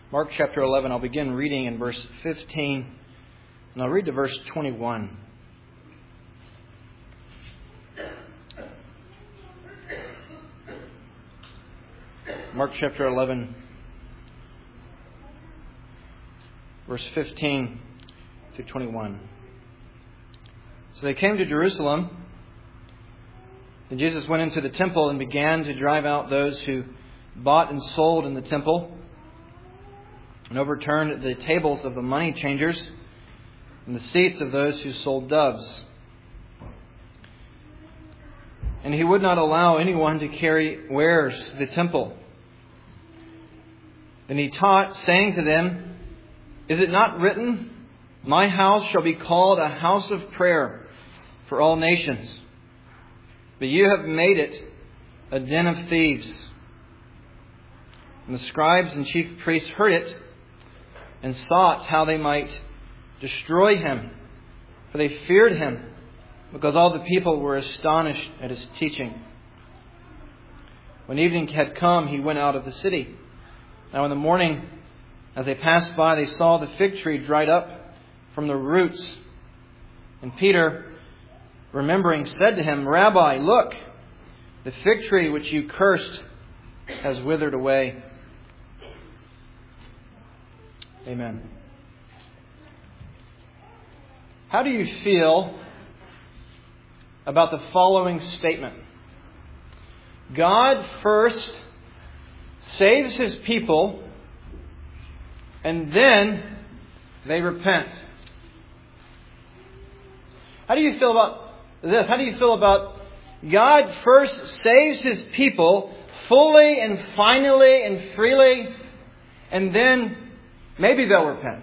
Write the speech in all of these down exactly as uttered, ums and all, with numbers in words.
Mark chapter eleven, I'll begin reading in verse fifteen, and I'll read to verse twenty-one. Mark chapter eleven, verse fifteen through twenty-one. So they came to Jerusalem, and Jesus went into the temple and began to drive out those who bought and sold in the temple, and overturned the tables of the money changers and the seats of those who sold doves. And he would not allow anyone to carry wares to the temple. Then he taught, saying to them, "Is it not written, 'My house shall be called a house of prayer for all nations'? But you have made it a den of thieves." And the scribes and chief priests heard it, and sought how they might destroy him, for they feared him, because all the people were astonished at his teaching. When evening had come, he went out of the city. Now in the morning, as they passed by, they saw the fig tree dried up from the roots. And Peter, remembering, said to him, "Rabbi, look, the fig tree which you cursed has withered away." Amen. How do you feel about the following statement? God first saves His people, and then they repent. How do you feel about this? How do you feel about God first saves His people fully and finally and freely, and then maybe they'll repent?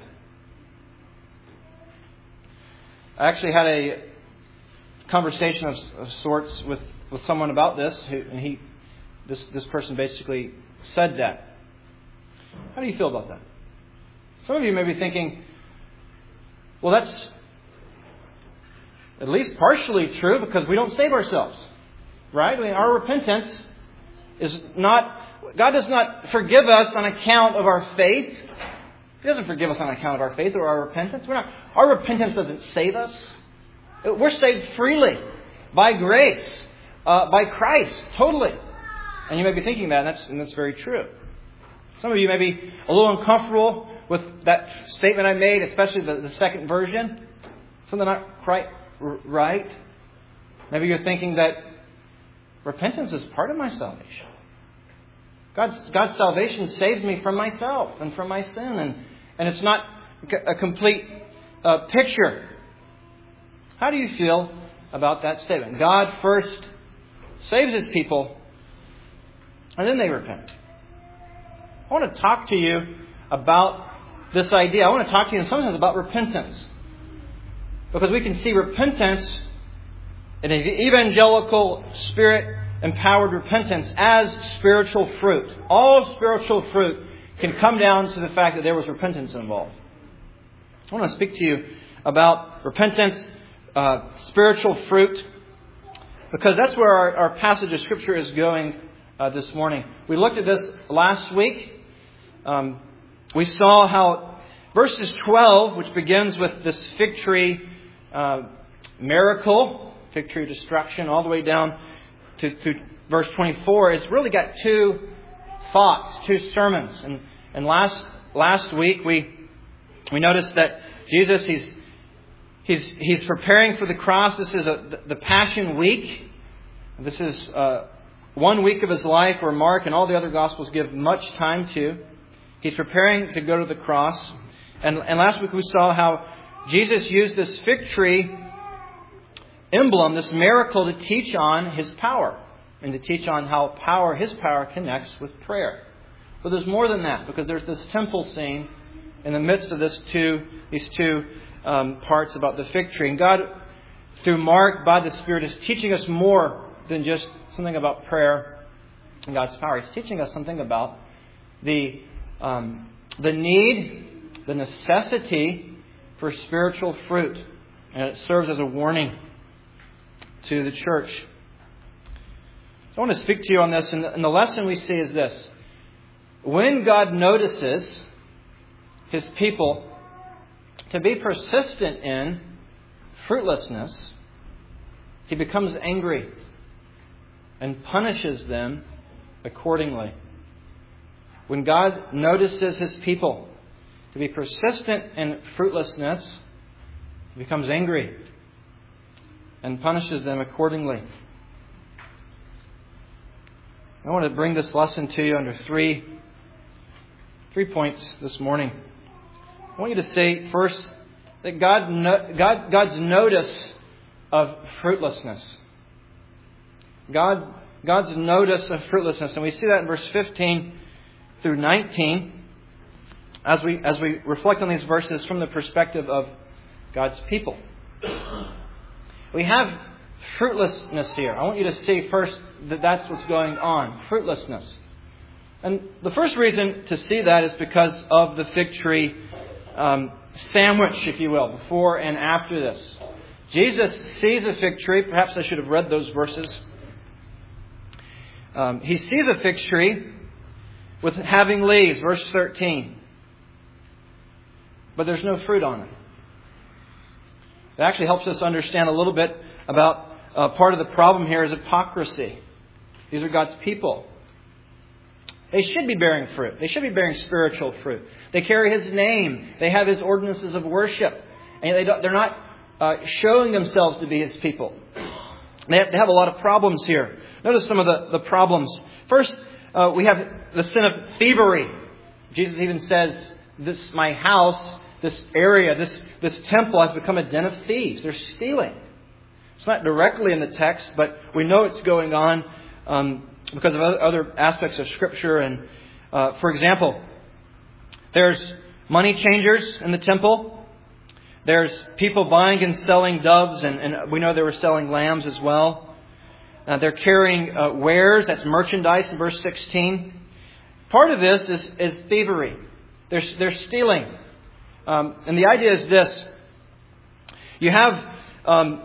I actually had a conversation of, of sorts with, with someone about this, who, and he, this this person basically said that. How do you feel about that? Some of you may be thinking, well, that's at least partially true, because we don't save ourselves, right? I mean, our repentance is not, God does not forgive us on account of our faith. He doesn't forgive us on account of our faith or our repentance. We're not, our repentance doesn't save us. We're saved freely, by grace, uh, by Christ, totally. And you may be thinking that, and that's, and that's very true. Some of you may be a little uncomfortable with that statement I made, especially the, the second version. Something not quite right. Maybe you're thinking that repentance is part of my salvation. God's, God's salvation saved me from myself and from my sin. And, and it's not a complete uh, picture. How do you feel about that statement? God first saves His people, and then they repent. I want to talk to you about this idea. I want to talk to you in some sense about repentance. Because we can see repentance, in an evangelical, Spirit-empowered repentance, as spiritual fruit. All spiritual fruit can come down to the fact that there was repentance involved. I want to speak to you about repentance, uh, spiritual fruit, because that's where our, our passage of Scripture is going uh, this morning. We looked at this last week. Um, we saw how verses twelve, which begins with this fig tree uh, miracle, fig tree destruction, all the way down to, to verse twenty-four, has really got two thoughts, two sermons. And, and last last week we we noticed that Jesus, he's he's he's preparing for the cross. This is a, the Passion Week. This is uh, one week of His life where Mark and all the other Gospels give much time to. He's preparing to go to the cross. And, and last week we saw how Jesus used this fig tree emblem, this miracle, to teach on His power. And to teach on how power, His power, connects with prayer. But there's more than that, because there's this temple scene in the midst of this two, these two um, parts about the fig tree. And God, through Mark, by the Spirit, is teaching us more than just something about prayer and God's power. He's teaching us something about the um, the need, the necessity for spiritual fruit. And it serves as a warning to the church. So I want to speak to you on this. And the, and the lesson we see is this. When God notices His people to be persistent in fruitlessness, He becomes angry and punishes them accordingly. When God notices His people to be persistent in fruitlessness, He becomes angry and punishes them accordingly. I want to bring this lesson to you under three, three points this morning. I want you to say first that God, God, God's notice of fruitlessness. God, God's notice of fruitlessness. And we see that in verse fifteen through nineteen as we, as we reflect on these verses from the perspective of God's people. We have fruitlessness here. I want you to see first that that's what's going on. Fruitlessness. And the first reason to see that is because of the fig tree um, sandwich, if you will, before and after this. Jesus sees a fig tree. Perhaps I should have read those verses. Um, he sees a fig tree with having leaves, verse thirteen. But there's no fruit on it. It actually helps us understand a little bit about uh, part of the problem here is hypocrisy. These are God's people. They should be bearing fruit. They should be bearing spiritual fruit. They carry His name. They have His ordinances of worship. And they don't, they're not uh, showing themselves to be His people. They have, they have a lot of problems here. Notice some of the, the problems. First, uh, we have the sin of thievery. Jesus even says, "This my house, this area, this, this temple has become a den of thieves." They're stealing. It's not directly in the text, but we know it's going on um, because of other aspects of Scripture. And uh, for example, there's money changers in the temple. There's people buying and selling doves, and, and we know they were selling lambs as well. Uh, they're carrying uh, wares, that's merchandise in verse sixteen. Part of this is, is thievery. They're, they're stealing. Um, and the idea is this. You have um,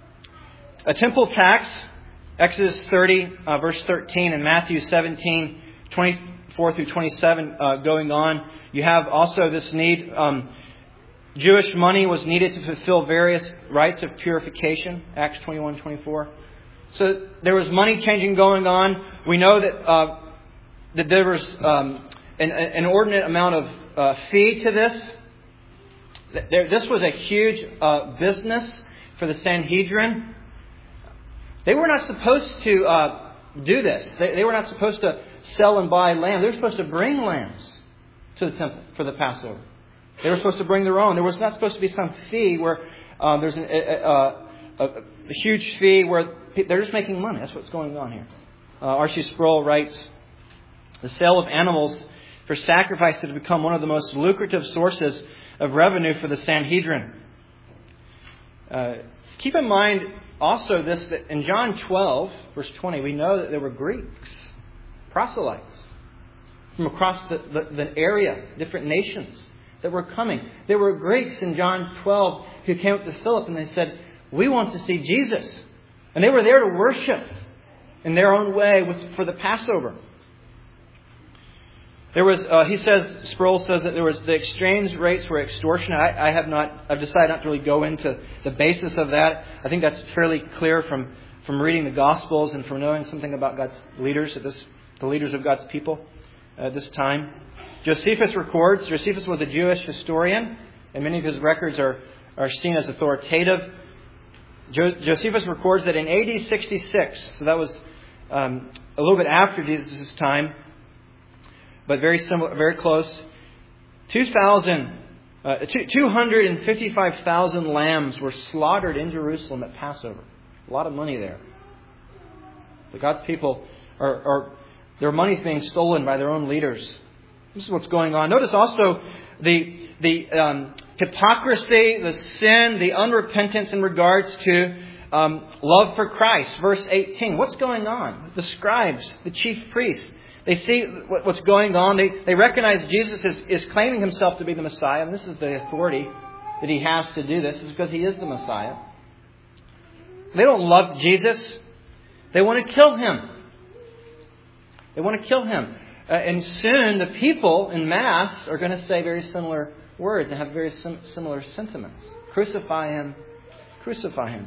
a temple tax, Exodus thirty, uh, verse thirteen, and Matthew seventeen, twenty-four through twenty-seven uh, going on. You have also this need. Um, Jewish money was needed to fulfill various rites of purification, Acts twenty-one, twenty-four. So there was money changing going on. We know that uh, that there was um, an, an inordinate amount of uh, fee to this. There, this was a huge uh, business for the Sanhedrin. They were not supposed to uh, do this. They, they were not supposed to sell and buy lamb. They were supposed to bring lambs to the temple for the Passover. They were supposed to bring their own. There was not supposed to be some fee where uh, there's an, a, a, a, a huge fee where they're just making money. That's what's going on here. Uh, R C Sproul writes, "The sale of animals for sacrifice has become one of the most lucrative sources of revenue for the Sanhedrin." Uh, keep in mind also this, that in John twelve, verse twenty, we know that there were Greeks, proselytes, from across the, the, the area, different nations that were coming. There were Greeks in John twelve who came up to Philip and they said, "We want to see Jesus." And they were there to worship in their own way with, for the Passover. There was, uh, he says, Sproul says that there was the exchange rates were extortionate. I, I have not, I've decided not to really go into the basis of that. I think that's fairly clear from, from reading the Gospels and from knowing something about God's leaders, at this, the leaders of God's people at this time. Josephus records, Josephus was a Jewish historian, and many of his records are, are seen as authoritative. Jo- Josephus records that in A D sixty-six, so that was um, a little bit after Jesus' time, but very similar, very close. two thousand, uh, two hundred fifty-five thousand lambs were slaughtered in Jerusalem at Passover. A lot of money there. But God's people are, are their money's being stolen by their own leaders. This is what's going on. Notice also the the um, hypocrisy, the sin, the unrepentance in regards to um, love for Christ. Verse eighteen. What's going on? The scribes, the chief priests, they see what's going on. They, they recognize Jesus is, is claiming Himself to be the Messiah. And this is the authority that He has to do this. It's because He is the Messiah. They don't love Jesus. They want to kill Him. They want to kill Him. Uh, and soon the people in mass are going to say very similar words and have very sim- similar sentiments. Crucify him. Crucify him.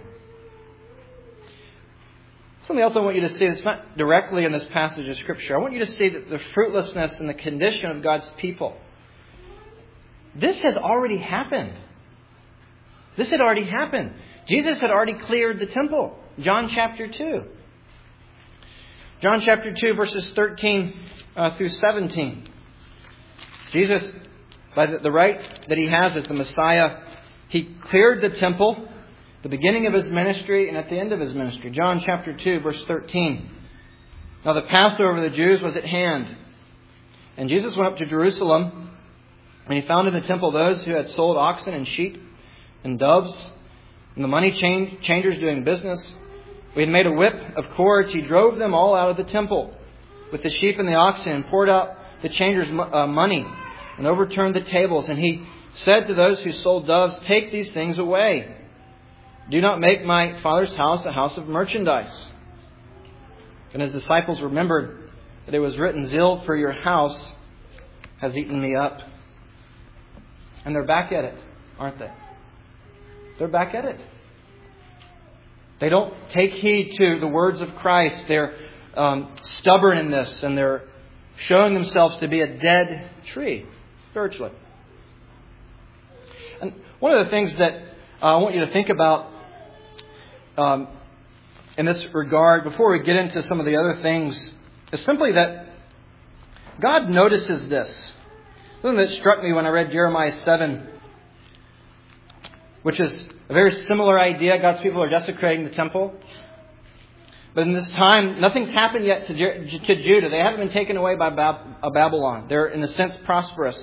Something else I want you to see that's not directly in this passage of Scripture. I want you to see that the fruitlessness and the condition of God's people. This had already happened. This had already happened. Jesus had already cleared the temple. John chapter two. John chapter two, verses thirteen uh, through seventeen. Jesus, by the, the right that he has as the Messiah, he cleared the temple, the beginning of his ministry and at the end of his ministry. John chapter two, verse thirteen. Now the Passover of the Jews was at hand. And Jesus went up to Jerusalem, and he found in the temple those who had sold oxen and sheep and doves, and the money change, changers doing business. We had made a whip of cords. He drove them all out of the temple with the sheep and the oxen, and poured out the changers' uh, money and overturned the tables. And he said to those who sold doves, "Take these things away. Do not make my Father's house a house of merchandise." And his disciples remembered that it was written, "Zeal for your house has eaten me up." And they're back at it, aren't they? They're back at it. They don't take heed to the words of Christ. They're um, stubborn in this, and they're showing themselves to be a dead tree, spiritually. And one of the things that uh, I want you to think about um, in this regard, before we get into some of the other things, is simply that God notices this. Something that struck me when I read Jeremiah seven, which is a very similar idea. God's people are desecrating the temple. But in this time, nothing's happened yet to, to Judah. They haven't been taken away by Bab- Babylon. They're, in a sense, prosperous.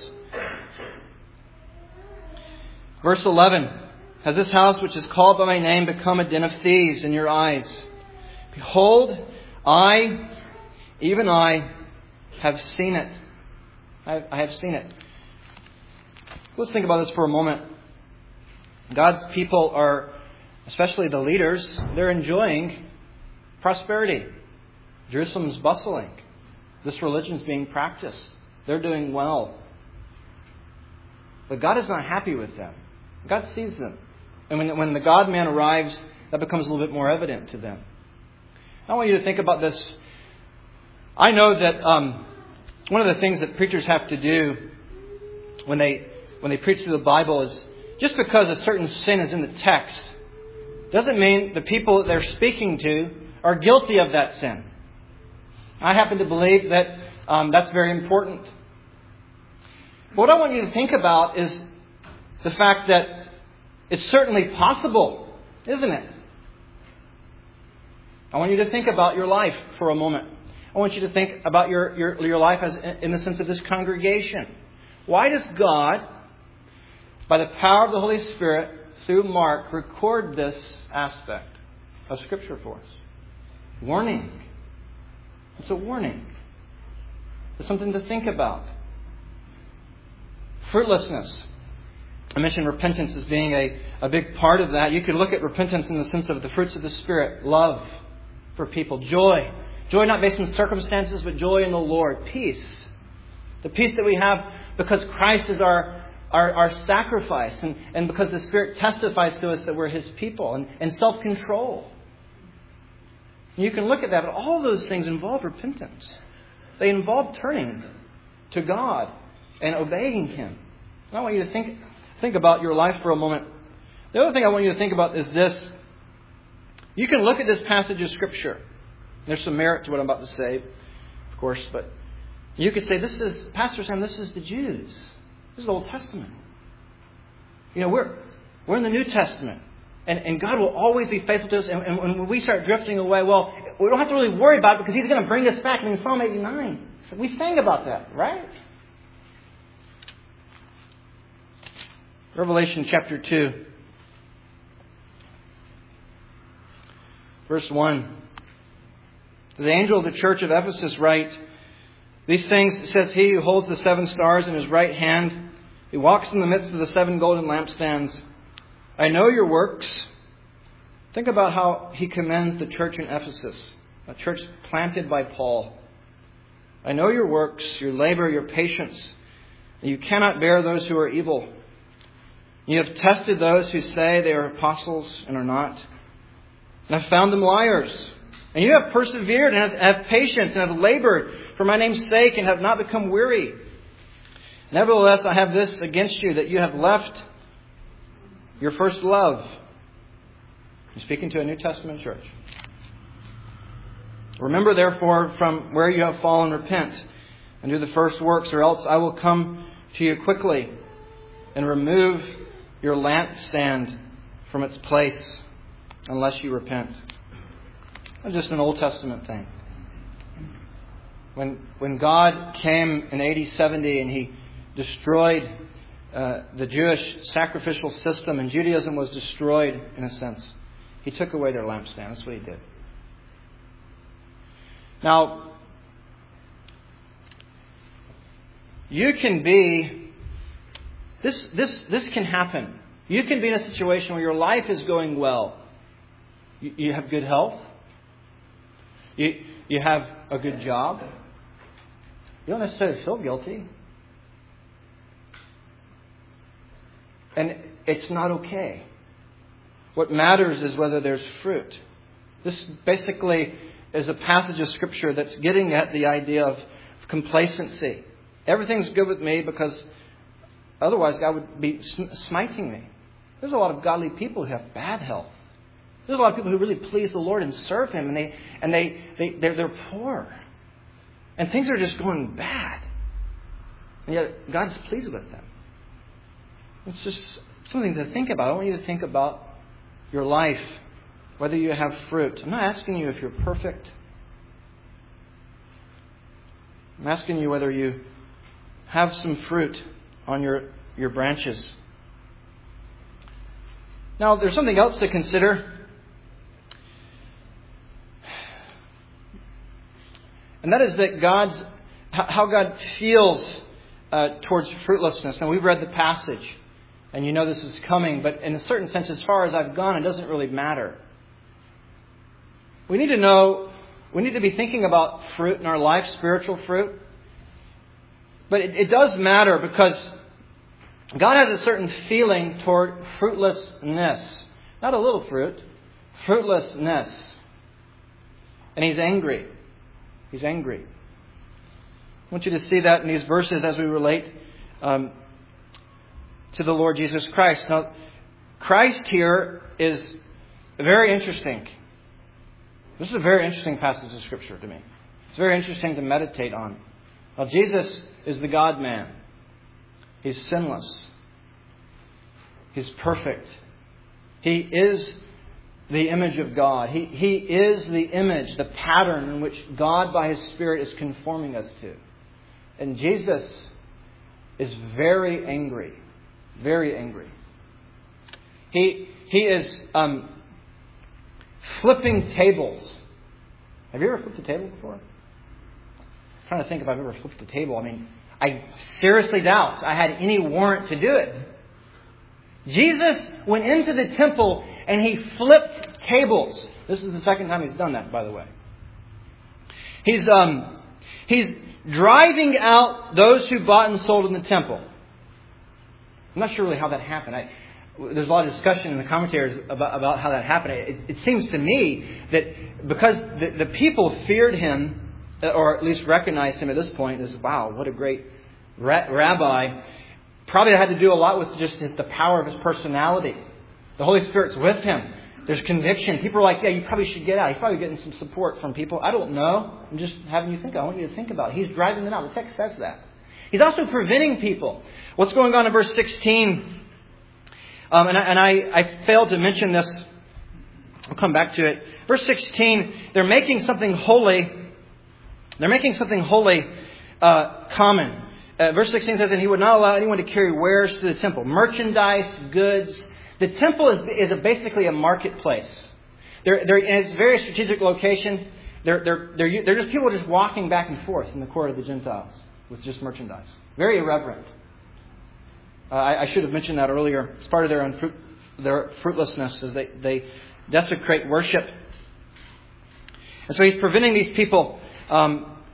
Verse eleven. Has this house which is called by my name become a den of thieves in your eyes? Behold, I, even I, have seen it. I, I have seen it. Let's think about this for a moment. God's people are, especially the leaders, they're enjoying prosperity. Jerusalem's bustling. This religion's being practiced. They're doing well. But God is not happy with them. God sees them. And when, when the God-man arrives, that becomes a little bit more evident to them. I want you to think about this. I know that um, one of the things that preachers have to do when they when they preach through the Bible is, just because a certain sin is in the text doesn't mean the people that they're speaking to are guilty of that sin. I happen to believe that um, that's very important. What I want you to think about is the fact that it's certainly possible, isn't it? I want you to think about your life for a moment. I want you to think about your, your, your life as in the sense of this congregation. Why does God, by the power of the Holy Spirit, through Mark, record this aspect of Scripture for us? Warning. It's a warning. It's something to think about. Fruitlessness. I mentioned repentance as being a, a big part of that. You could look at repentance in the sense of the fruits of the Spirit. Love for people. Joy. Joy not based on circumstances, but joy in the Lord. Peace. The peace that we have because Christ is our, our, our sacrifice. And, and because the Spirit testifies to us that we're His people. And, and self-control. You can look at that. But all those things involve repentance. They involve turning to God and obeying Him. And I want you to think... Think about your life for a moment. The other thing I want you to think about is this. You can look at this passage of Scripture. There's some merit to what I'm about to say, of course, but you could say, this is, Pastor Sam, this is the Jews. This is the Old Testament. You know, we're we're in the New Testament. And, and God will always be faithful to us. And, and when we start drifting away, well, we don't have to really worry about it because He's going to bring us back. I mean, Psalm eighty-nine. So we sang about that, right? Revelation chapter two, verse one. To the angel of the church of Ephesus write, these things says He who holds the seven stars in His right hand, He walks in the midst of the seven golden lampstands. I know your works. Think about how He commends the church in Ephesus, a church planted by Paul. I know your works, your labor, your patience. And you cannot bear those who are evil. You have tested those who say they are apostles and are not, and have found them liars. And you have persevered and have, have patience and have labored for my name's sake and have not become weary. Nevertheless, I have this against you, that you have left your first love. I'm speaking to a New Testament church. Remember, therefore, from where you have fallen, repent and do the first works, or else I will come to you quickly and remove your lampstand from its place unless you repent. That's just an Old Testament thing. When when God came in A D seventy and He destroyed uh, the Jewish sacrificial system, and Judaism was destroyed in a sense, He took away their lampstand. That's what He did. Now, you can be, this, this, this can happen. You can be in a situation where your life is going well. You, you have good health. You, you have a good job. You don't necessarily feel guilty. And it's not okay. What matters is whether there's fruit. This basically is a passage of Scripture that's getting at the idea of complacency. Everything's good with me because otherwise God would be smiting me. There's a lot of godly people who have bad health. There's a lot of people who really please the Lord and serve Him, and they and they, they they're, they're poor. And things are just going bad. And yet God's pleased with them. It's just something to think about. I want you to think about your life, whether you have fruit. I'm not asking you if you're perfect. I'm asking you whether you have some fruit on your, your branches. Now, there's something else to consider. And that is that God's, how God feels uh, towards fruitlessness. Now, we've read the passage, and you know this is coming, but in a certain sense, as far as I've gone, it doesn't really matter. We need to know, we need to be thinking about fruit in our life, spiritual fruit. But it, it does matter because God has a certain feeling toward fruitlessness. Not a little fruit, fruitlessness. And He's angry. He's angry. I want you to see that in these verses as we relate um, to the Lord Jesus Christ. Now, Christ here is very interesting. This is a very interesting passage of Scripture to me. It's very interesting to meditate on. Now, Jesus is the God-man. He's sinless. He's perfect. He is the image of God. He, he is the image, the pattern in which God by His Spirit is conforming us to. And Jesus is very angry. Very angry. He, he is um, flipping tables. Have you ever flipped a table before? I'm trying to think if I've ever flipped a table. I mean, I seriously doubt I had any warrant to do it. Jesus went into the temple and He flipped tables. This is the second time He's done that, by the way. He's um, he's driving out those who bought and sold in the temple. I'm not sure really how that happened. I, there's a lot of discussion in the commentaries about, about how that happened. It, it seems to me that because the, the people feared Him, or at least recognized Him at this point as, wow, what a great ra- rabbi. Probably had to do a lot with just the power of His personality. The Holy Spirit's with Him. There's conviction. People are like, yeah, you probably should get out. He's probably getting some support from people. I don't know. I'm just having you think. I want you to think about it. He's driving them out. The text says that. He's also preventing people. What's going on in verse sixteen? Um, and I, and I, I failed to mention this. I'll come back to it. Verse sixteen, they're making something holy. They're making something holy uh, common. Uh, verse sixteen says, and He would not allow anyone to carry wares to the temple. Merchandise, goods. The temple is, is a, basically a marketplace. They're, they're in its very strategic location. They're, they're, they're, they're just people just walking back and forth in the court of the Gentiles with just merchandise. Very irreverent. Uh, I, I should have mentioned that earlier. It's part of their, unfruit, their fruitlessness as they, they desecrate worship. And so He's preventing these people um,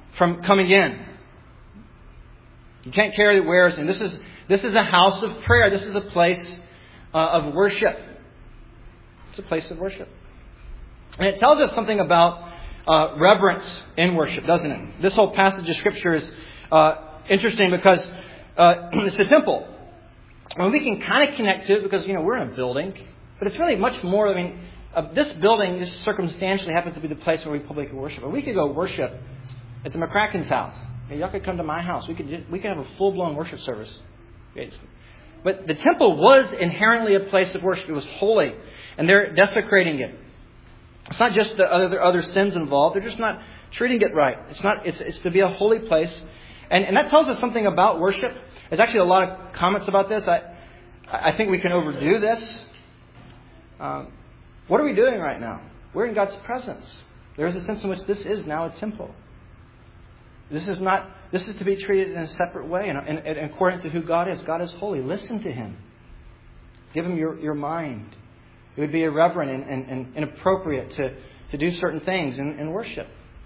from coming in. You can't carry the wares in. This is this is a house of prayer. This is a place uh, of worship. It's a place of worship. And it tells us something about uh, reverence in worship, doesn't it? This whole passage of Scripture is uh, interesting because uh, it's the temple. And we can kind of connect to it because, you know, we're in a building. But it's really much more, I mean, uh, this building just circumstantially happens to be the place where we publicly worship. But we could go worship at the McCracken's house. You know, y'all could come to my house. We could just, we could have a full-blown worship service. But the temple was inherently a place of worship. It was holy. And they're desecrating it. It's not just the other other sins involved. They're just not treating it right. It's not. It's, it's to be a holy place. And, and that tells us something about worship. There's actually a lot of comments about this. I I think we can overdo this. Um, what are we doing right now? We're in God's presence. There is a sense in which this is now a temple. This is not. This is to be treated in a separate way, and, and, and according to who God is. God is holy. Listen to Him. Give Him your, your mind. It would be irreverent and, and, and inappropriate to, to do certain things in, in worship.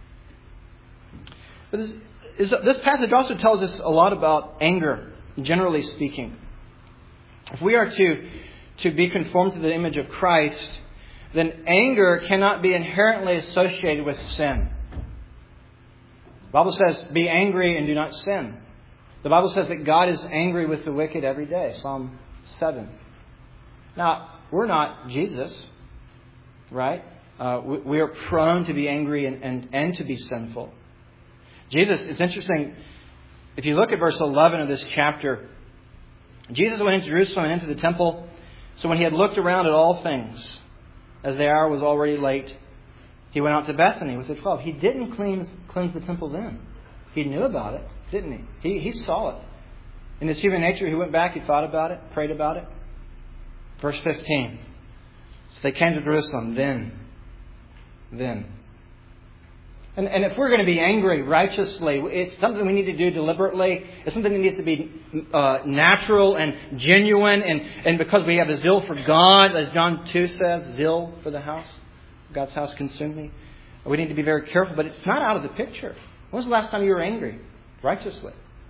But this, is, this passage also tells us a lot about anger, generally speaking. If we are to, to be conformed to the image of Christ, then anger cannot be inherently associated with sin. The Bible says, be angry and do not sin. The Bible says that God is angry with the wicked every day. Psalm seven. Now, we're not Jesus, right? Uh, we, we are prone to be angry and, and, and to be sinful. Jesus, it's interesting, if you look at verse eleven of this chapter, Jesus went into Jerusalem and into the temple. So when He had looked around at all things, as the hour was already late, He went out to Bethany with the twelve. He didn't cleanse, cleanse the temple's end. He knew about it, didn't He? He, he saw it. In His human nature, He went back, He thought about it, prayed about it. Verse fifteen. So they came to Jerusalem then. Then. And, and if we're going to be angry righteously, it's something we need to do deliberately. It's something that needs to be uh, natural and genuine. And, and because we have a zeal for God, as John two says, zeal for the house. God's house consumed me. We need to be very careful, but it's not out of the picture. When was the last time you were angry righteously?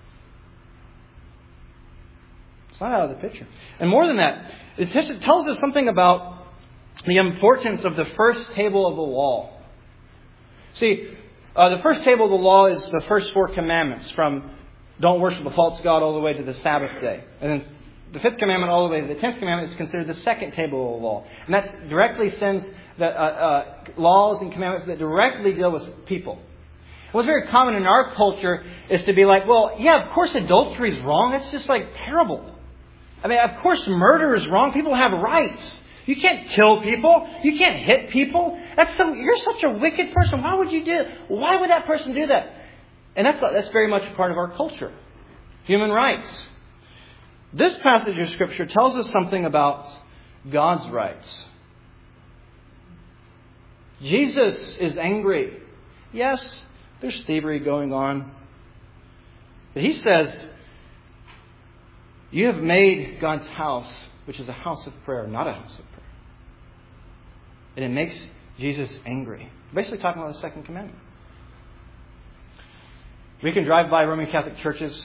It's not out of the picture. And more than that, it tells us something about the importance of the first table of the law. See, uh, the first table of the law is the first four commandments, from don't worship a false god all the way to the Sabbath day. And then the fifth commandment all the way to the tenth commandment is considered the second table of the law. And that directly sends the uh, uh, laws and commandments that directly deal with people. What's very common in our culture is to be like, well, yeah, of course adultery is wrong. That's just like terrible. I mean, of course murder is wrong. People have rights. You can't kill people. You can't hit people. That's some, you're such a wicked person. Why would you do it? Why would that person do that? And that's that's very much a part of our culture. Human rights. This passage of Scripture tells us something about God's rights. Jesus is angry. Yes, there's thievery going on. But He says, you have made God's house, which is a house of prayer, not a house of prayer. And it makes Jesus angry. Basically talking about the second commandment. We can drive by Roman Catholic churches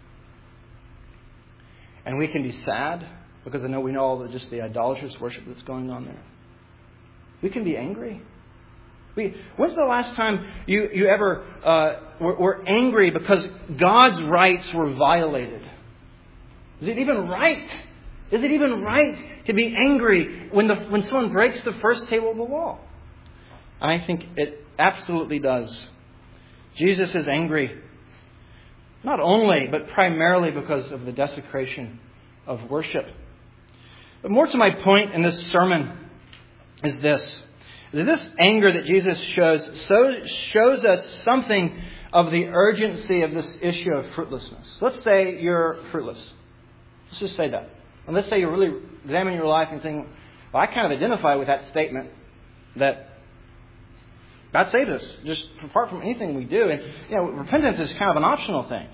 and we can be sad because I know we know all the, just the idolatrous worship that's going on there. We can be angry. We, when's the last time you, you ever uh, were, were angry because God's rights were violated? Is it even right? Is it even right to be angry when the when someone breaks the first table of the law? I think it absolutely does. Jesus is angry, not only, but primarily because of the desecration of worship. But more to my point in this sermon is this. That this anger that Jesus shows so shows us something of the urgency of this issue of fruitlessness. Let's say you're fruitless. Let's just say that. And let's say you really examine your life and think, well, I kind of identify with that statement that God saved us, just apart from anything we do. And, you know, repentance is kind of an optional thing.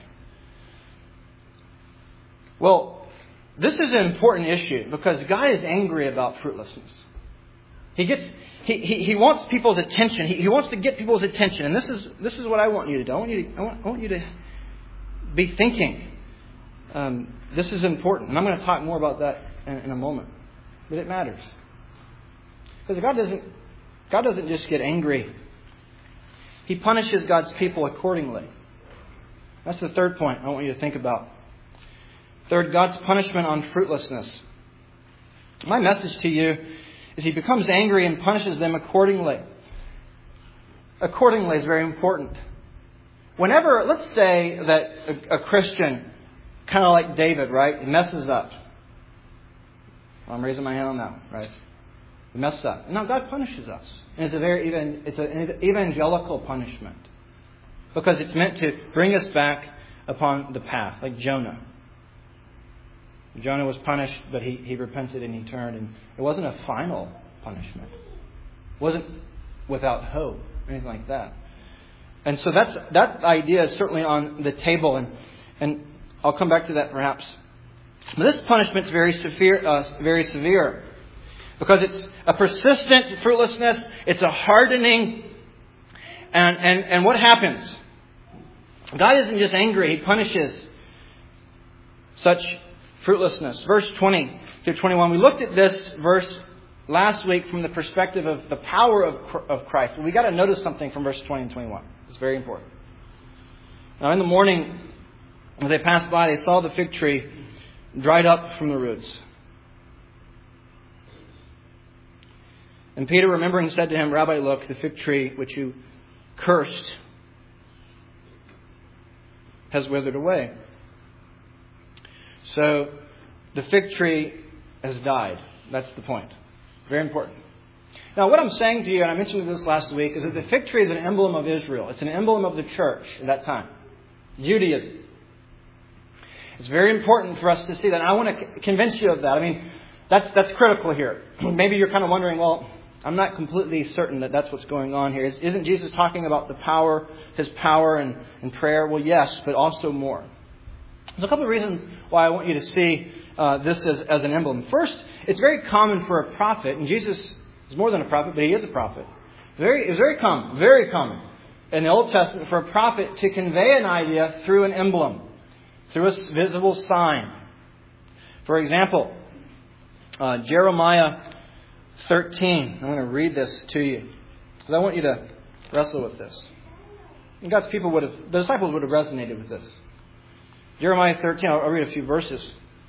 Well, this is an important issue because God is angry about fruitlessness. He gets he, he, he wants people's attention. He, he wants to get people's attention. And this is this is what I want you to do. I want you to I want, I want you to be thinking. Um, this is important. And I'm going to talk more about that in, in a moment. But it matters. Because God doesn't God doesn't just get angry. He punishes God's people accordingly. That's the third point I want you to think about. Third, God's punishment on fruitlessness. My message to you is He becomes angry and punishes them accordingly. Accordingly is very important. Whenever, let's say that a, a Christian, kind of like David, right, messes up. Well, I'm raising my hand on that one, right? We mess up. Now God punishes us. And it's a very even it's an evangelical punishment. Because it's meant to bring us back upon the path, like Jonah. Jonah was punished, but he, he repented and he turned. And it wasn't a final punishment. It wasn't without hope or anything like that. And so that's that idea is certainly on the table. And, and I'll come back to that perhaps. But this punishment is very severe, uh, very severe. Because it's a persistent fruitlessness. It's a hardening. And, and, and what happens? God isn't just angry. He punishes such fruitlessness. Verse twenty through twenty-one. We looked at this verse last week from the perspective of the power of, of Christ. But we got to notice something from verse twenty and twenty-one. It's very important. Now in the morning, as they passed by, they saw the fig tree dried up from the roots. And Peter, remembering, said to him, Rabbi, look, the fig tree which you cursed has withered away. So the fig tree has died. That's the point. Very important. Now what I'm saying to you, and I mentioned this last week, is that the fig tree is an emblem of Israel. It's an emblem of the church at that time. Judaism. It's very important for us to see that. And I want to convince you of that. I mean, that's that's critical here. Maybe you're kind of wondering, well, I'm not completely certain that that's what's going on here. Isn't Jesus talking about the power, His power and, and prayer? Well, yes, but also more. There's a couple of reasons why I want you to see uh, this as, as an emblem. First, it's very common for a prophet, and Jesus is more than a prophet, but He is a prophet. Very, it's very common, very common in the Old Testament for a prophet to convey an idea through an emblem, through a visible sign. For example, uh, Jeremiah thirteen. I'm going to read this to you because I want you to wrestle with this. And God's people would have, the disciples would have resonated with this. Jeremiah thirteen. I'll read a few verses.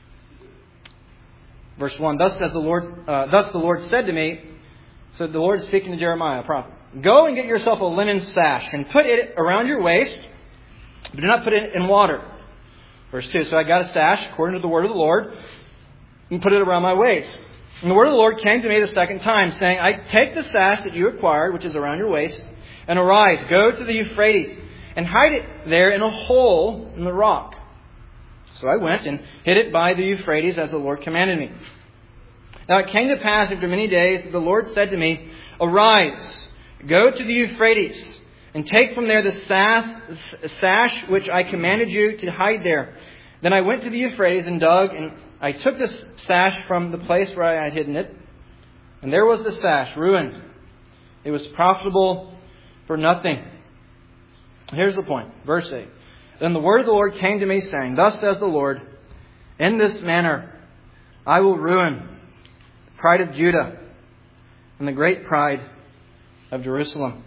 Verse one. Thus says the Lord. Uh, Thus the Lord said to me. So the Lord is speaking to Jeremiah, a prophet. Go and get yourself a linen sash and put it around your waist, but do not put it in water. Verse two. So I got a sash according to the word of the Lord and put it around my waist. And the word of the Lord came to me the second time, saying, I take the sash that you acquired, which is around your waist, and arise, go to the Euphrates, and hide it there in a hole in the rock. So I went and hid it by the Euphrates as the Lord commanded me. Now it came to pass after many days that the Lord said to me, Arise, go to the Euphrates, and take from there the sash, sash which I commanded you to hide there. Then I went to the Euphrates and dug, and I took the sash from the place where I had hidden it, and there was the sash, ruined. It was profitable for nothing. Here's the point. Verse eight. Then the word of the Lord came to me, saying, Thus says the Lord, in this manner I will ruin the pride of Judah and the great pride of Jerusalem.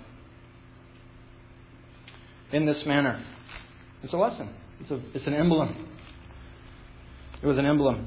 In this manner. It's a lesson. It's, a, it's an emblem. It was an emblem.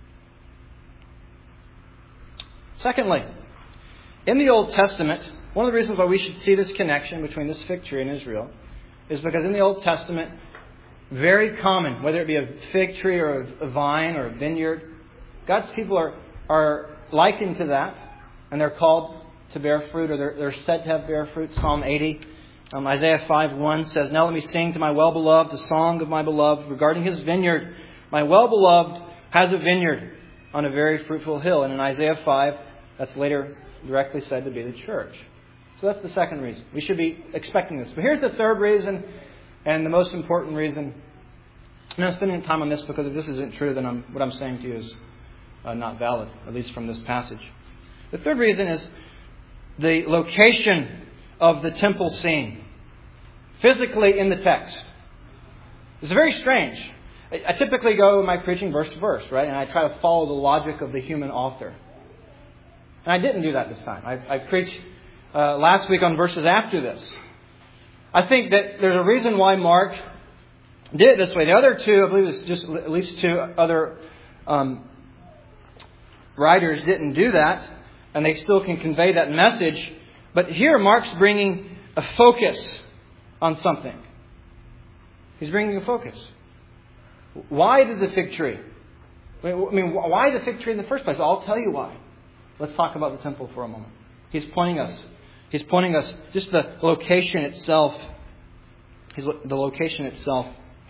Secondly, in the Old Testament, one of the reasons why we should see this connection between this fig tree and Israel is because in the Old Testament, very common, whether it be a fig tree or a vine or a vineyard, God's people are, are likened to that, and they're called to bear fruit, or they're, they're said to have bear fruit. Psalm eighty. Um, Isaiah five one says, Now let me sing to my well-beloved a song of my beloved regarding his vineyard. My well-beloved has a vineyard on a very fruitful hill. And in Isaiah five, that's later directly said to be the church. So that's the second reason. We should be expecting this. But here's the third reason, and the most important reason. I'm not spending time on this because if this isn't true, then I'm, what I'm saying to you is uh, not valid, at least from this passage. The third reason is the location of the temple scene physically in the text. It's very strange. I typically go in my preaching verse to verse, right? And I try to follow the logic of the human author. And I didn't do that this time. I, I preached uh, last week on verses after this. I think that there's a reason why Mark did it this way. The other two, I believe it's just at least two other um, writers didn't do that. And they still can convey that message. But here Mark's bringing a focus on something. He's bringing a focus. Why did the fig tree? I mean, why the fig tree in the first place? I'll tell you why. Let's talk about the temple for a moment. He's pointing us. He's pointing us just the location itself. His, the location itself.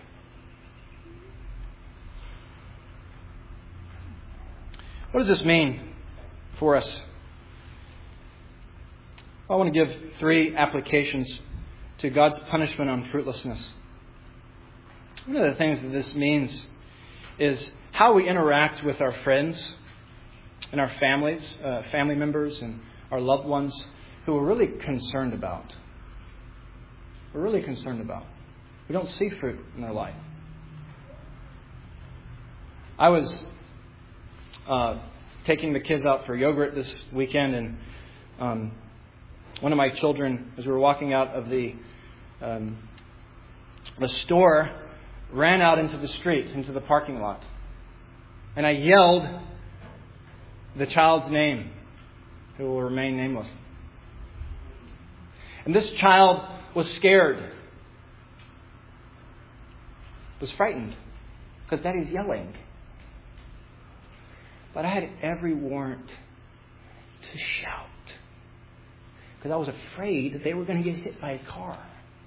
What does this mean for us? I want to give three applications to God's punishment on fruitlessness. One of the things that this means is how we interact with our friends and our families, uh, family members and our loved ones who we're really concerned about. We're really concerned about. We don't see fruit in their life. I was uh, taking the kids out for yogurt this weekend, and um, one of my children, as we were walking out of the um, the store, ran out into the street, into the parking lot. And I yelled the child's name, who will remain nameless. And this child was scared, was frightened, because Daddy's yelling. But I had every warrant to shout, because I was afraid that they were going to get hit by a car.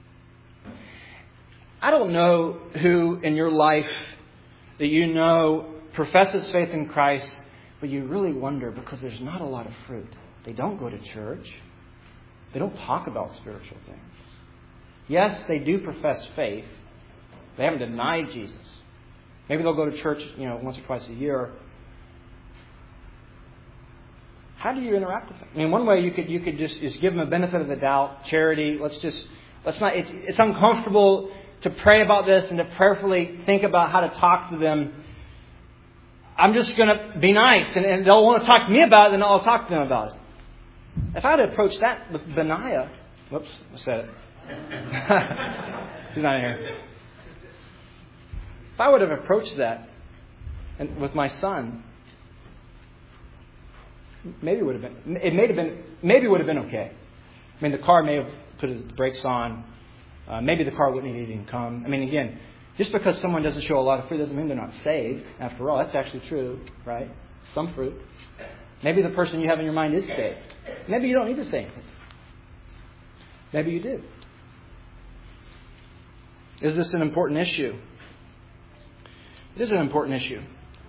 I don't know who in your life that you know professes faith in Christ, but you really wonder because there's not a lot of fruit. They don't go to church. They don't talk about spiritual things. Yes, they do profess faith. They haven't denied Jesus. Maybe they'll go to church, you know, once or twice a year. How do you interact with them? I mean, one way you could you could just, just give them a benefit of the doubt, charity. Let's just let's not. It's, it's uncomfortable to pray about this and to prayerfully think about how to talk to them. I'm just going to be nice, and, and they'll want to talk to me about it, then I'll talk to them about it. If I had approached that with Benaiah, whoops, I said it. He's not here. If I would have approached that and with my son, maybe it would have been. It may have been. Maybe it would have been okay. I mean, the car may have put the brakes on. Uh, maybe the car wouldn't even come. I mean, again, just because someone doesn't show a lot of fruit doesn't mean they're not saved. After all, that's actually true, right? Some fruit. Maybe the person you have in your mind is saved. Maybe you don't need to say anything. Maybe you do. Is this an important issue? It is an important issue.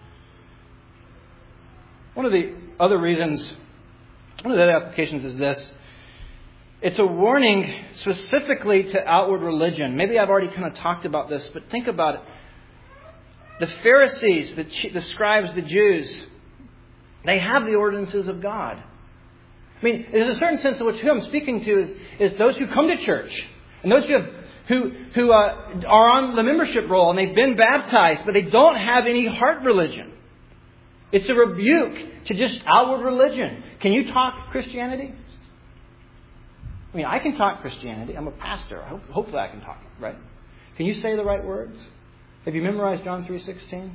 One of the other reasons, one of the other applications is this. It's a warning specifically to outward religion. Maybe I've already kind of talked about this, but think about it. The Pharisees, the, the scribes, the Jews, they have the ordinances of God. I mean, there's a certain sense in which who I'm speaking to is, is those who come to church. And those who have, who, who uh, are on the membership roll and they've been baptized, but they don't have any heart religion. It's a rebuke to just outward religion. Can you talk Christianity? I mean, I can talk Christianity. I'm a pastor. I hope, hopefully I can talk it, right? Can you say the right words? Have you memorized John three sixteen?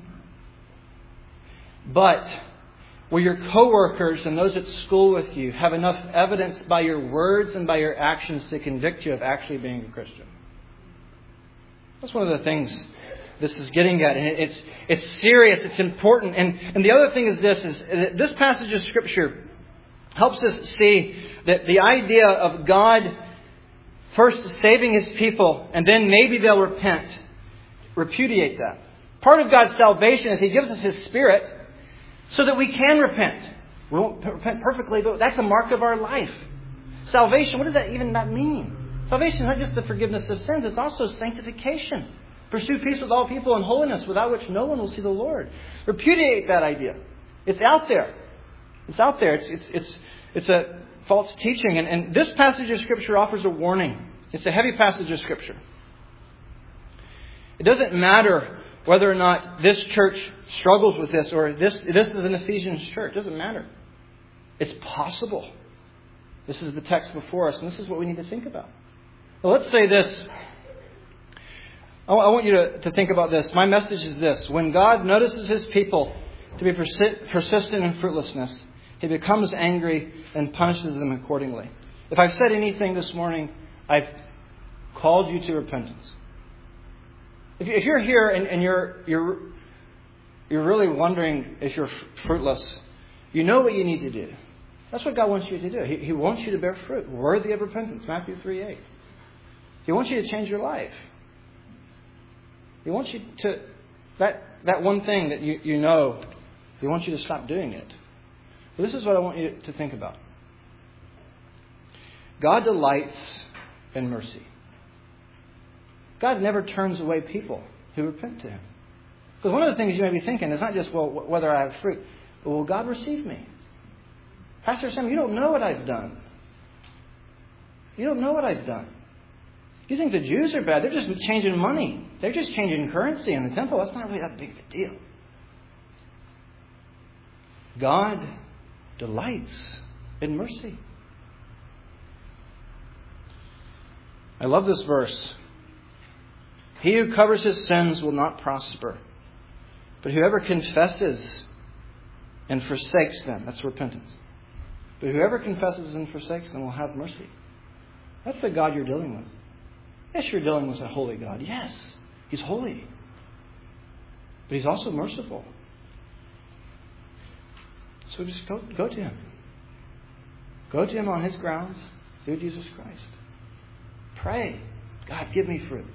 But will your coworkers and those at school with you have enough evidence by your words and by your actions to convict you of actually being a Christian? That's one of the things this is getting at. And it's it's serious. It's important. And, and the other thing is this, is that this passage of Scripture helps us see that the idea of God first saving His people and then maybe they'll repent, repudiate that. Part of God's salvation is He gives us His Spirit so that we can repent. We won't repent perfectly, but that's a mark of our life. Salvation, what does that even not mean? Salvation is not just the forgiveness of sins, it's also sanctification. Pursue peace with all people and holiness, without which no one will see the Lord. Repudiate that idea. It's out there. It's out there. It's it's it's it's a false teaching. And, and this passage of Scripture offers a warning. It's a heavy passage of Scripture. It doesn't matter whether or not this church struggles with this or this, this is an Ephesians church. It doesn't matter. It's possible. This is the text before us, and this is what we need to think about. Well, let's say this. I want you to, to think about this. My message is this. When God notices His people to be persi- persistent in fruitlessness, He becomes angry and punishes them accordingly. If I've said anything this morning, I've called you to repentance. If, if you're here and, and you're you're you're really wondering if you're fruitless, you know what you need to do. That's what God wants you to do. He, he wants you to bear fruit, worthy of repentance. Matthew three eight. He wants you to change your life. He wants you to, that that one thing that you, you know, He wants you to stop doing it. But this is what I want you to think about. God delights in mercy. God never turns away people who repent to Him. Because one of the things you may be thinking is not just, well, whether I have fruit, but will God receive me? Pastor Sam, you don't know what I've done. You don't know what I've done. You think the Jews are bad. They're just changing money. They're just changing currency in the temple. That's not really that big of a deal. God delights in mercy. I love this verse. He who covers his sins will not prosper, but whoever confesses and forsakes them, that's repentance. But whoever confesses and forsakes them will have mercy. That's the God you're dealing with. Yes, you're dealing with a holy God. Yes, He's holy. But He's also merciful. So just go, go to Him. Go to Him on His grounds through Jesus Christ. Pray, God, give me fruit.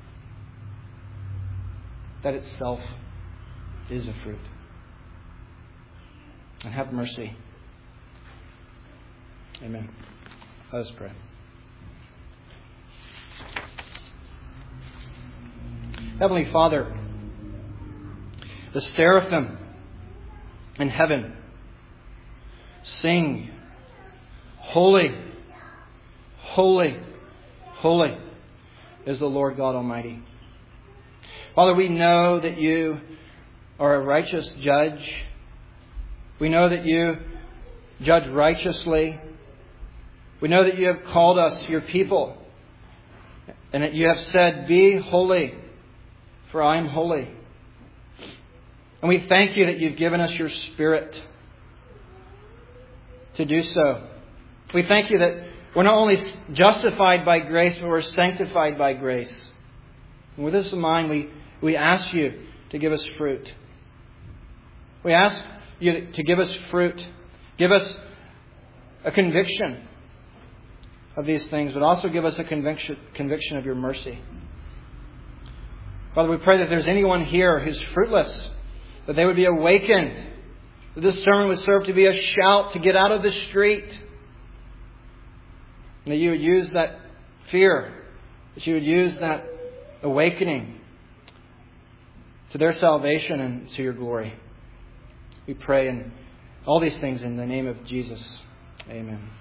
That itself is a fruit. And have mercy. Amen. Let us pray. Heavenly Father, the seraphim in heaven sing, Holy, holy, holy is the Lord God Almighty. Father, we know that You are a righteous judge. We know that You judge righteously. We know that You have called us Your people, and that You have said, be holy, for I am holy. And we thank You that You've given us Your Spirit to do so. We thank You that we're not only justified by grace, but we're sanctified by grace. And with this in mind, we, we ask You to give us fruit. We ask You to give us fruit. Give us a conviction of these things, but also give us a conviction, conviction of Your mercy. Father, we pray that if there's anyone here who's fruitless, that they would be awakened, that this sermon would serve to be a shout to get out of the street, and that You would use that fear, that You would use that awakening to their salvation and to Your glory. We pray in all these things in the name of Jesus. Amen.